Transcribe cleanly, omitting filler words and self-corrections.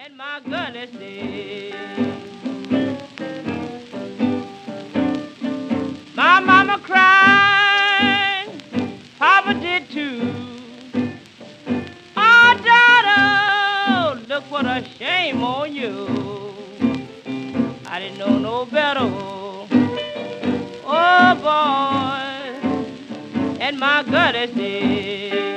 and my goodness did. My mama cried, Papa did too. Oh, daughter, look what a shame on you. I didn't know no better. Oh, boy, and my goodness did.